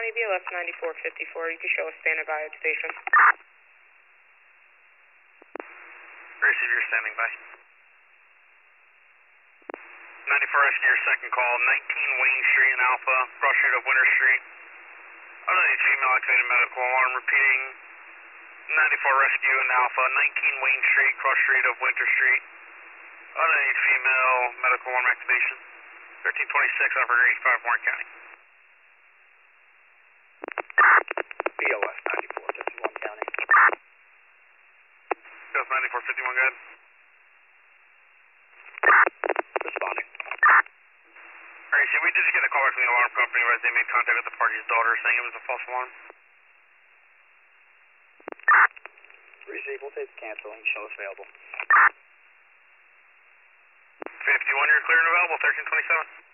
County, BLS 9454. You can show a standing by at station. Receive, you're standing by. 94 Rescue, your second call, 19 Wayne Street in Alpha, cross street of Winter Street. Underneath female activated medical alarm, repeating 94 Rescue in Alpha, 19 Wayne Street, cross street of Winter Street. Underneath female medical alarm activation, 1326 Upper 85 Warren County. BLS 9451 County. BLS 9451, go ahead. Responding. Alright, so we did just get a call back from the alarm company where they made contact with the party's daughter saying it was a false alarm. Receive, we'll take the canceling, show us available. 51, you're clear and available, 1327.